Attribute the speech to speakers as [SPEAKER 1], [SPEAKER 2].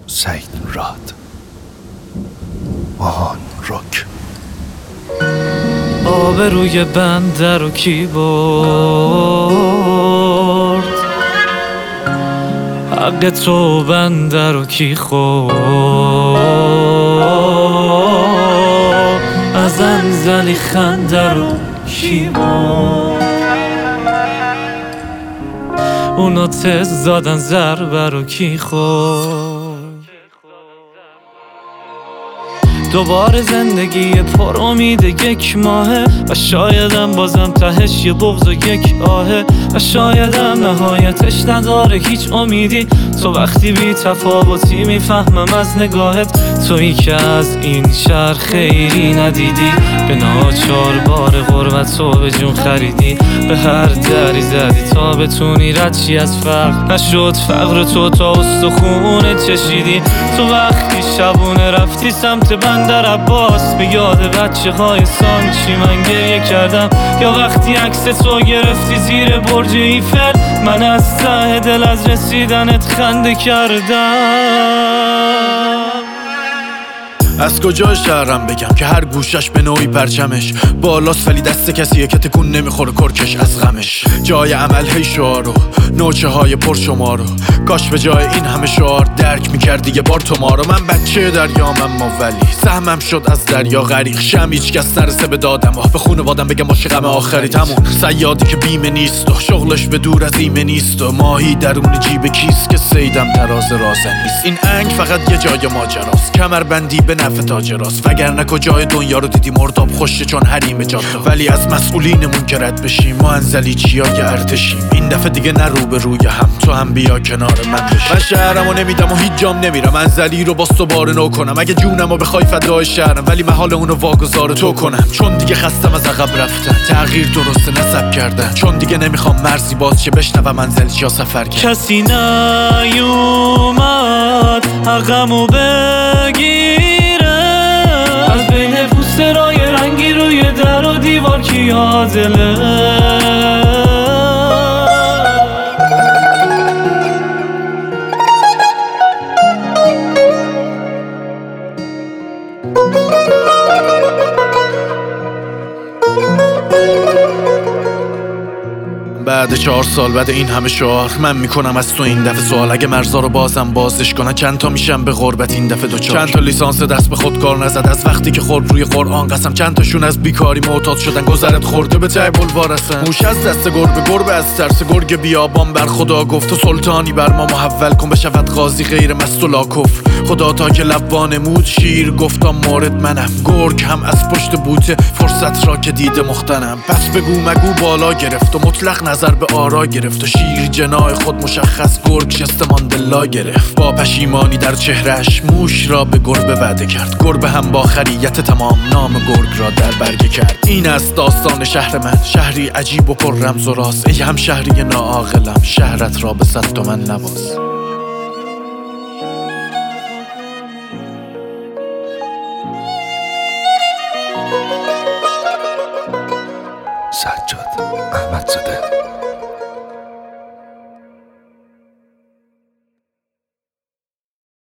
[SPEAKER 1] سعید راد آهان راک.
[SPEAKER 2] آبروی بنده رو کی برد؟ حق تو بنده رو کی خورد؟ از انزلی خنده رو کی برد؟ اونا تز دادن ضربه رو کی خورد؟ دوباره زندگی پر امید یک ماهه و شایدم بازم تهش یه بغض و یک آهه و شایدم نهایتش نداره هیچ امیدی. تو وقتی بی تفاوتی میفهمم از نگاهت، تویی که از این شهر خیری ندیدی، به ناچار بار غربت تو به جون خریدی، به هر دری زدی تا بتونی رد چی از فقر. نشد فقر تو تا استخونت چشیدی. تو وقتی شبونه رفتی سمت بندر عباس، به یاد بچه های سانچی من گریه کردم. یا وقتی عکس تو گرفتی زیر برج ایفل، من از ته دل از رسیدنت خنده کردم.
[SPEAKER 3] از کجا شهرم بگم که هر گوشش به نوعی پرچمش بالاست، ولی دست کسیه که تکون نمیخوره کرکش از غمش. جای عمل هی شعارو نوچه های پرشمارو، کاش به جای این همه شعار درک میکردی یه بار تو ما رو. من بچه دریام اما ولی سهمم شد از دریا غریق شم، هیچ کس نرسه به دادم به خونوادم بگم باشه غم آخری تمون. صیادی که بیمه نیست و شغلش به دور از ایمه نیست و ماهی درون جیب کیست که سیدم تراز رازن نیست. این انگ فقط یه جای ماجراست، کمربندی به نفع تاجراست، وگرنه کجای دنیا رو دیدی مرداب خوشه چون حریم جاده. ولی از مسئولینمون که رد بشیم ما انزلی چیای ارتشیم، این دفعه دیگه نه رو به روی هم، تو هم بیا کنار من بشی. من شهرمو نمیدم و هیچ جام نمیرم، انزلی رو باز دوباره نو کنم. اگه جونمو بخوای فدای شهرم، ولی محال اونو واگذار تو کنم، چون دیگه خستم از عقب رفتن. تغییر درسته نسب کردن، چون دیگه نمیخوام مرزی باز شه بشنوم منزل یا سفر کرد.
[SPEAKER 2] کسی نیومد حقمو بگیره، از بین پوسترهای رنگی روی در و دیوار کی عادله؟
[SPEAKER 3] بعد 4 سال بعد این همه شعار من میکنم از تو این دفعه سوال. اگه مرزا رو بازم بازش کنن چند تا میشم به غربت این دفعه دوچار؟ چند تا لیسانس دست به خود کار نزد از وقتی که خورد روی قرآن قسم، چند تاشون از بیکاری معتاد شدن گذرت خورده به ته بلوار هستن. موش از دست گربه از ترس گرگ بیابان بر خدا گفت و سلطانی بر ما محول کن بشود قاضی غیر مست و لاکف. خدا تا که لب وانمود شیر گفتا مورد منم، گرگ هم از پشت بوته فرصت را که دیده مختنم. پس بگو مگو بالا گرفت و مطلق نظر به آرا گرفت و شیر جناح خود مشخص گرگ شست ماندلا گرفت. با پشیمانی در چهرش موش را به گربه وعده کرد، گربه هم با خریت تمام نام گرگ را در برگه کرد. این است داستان شهر من، شهری عجیب و پر رمز و راز. ای هم شهری ناعاقلم شهرت را به 100 تومن نواز.
[SPEAKER 1] سجاد احمدزاده.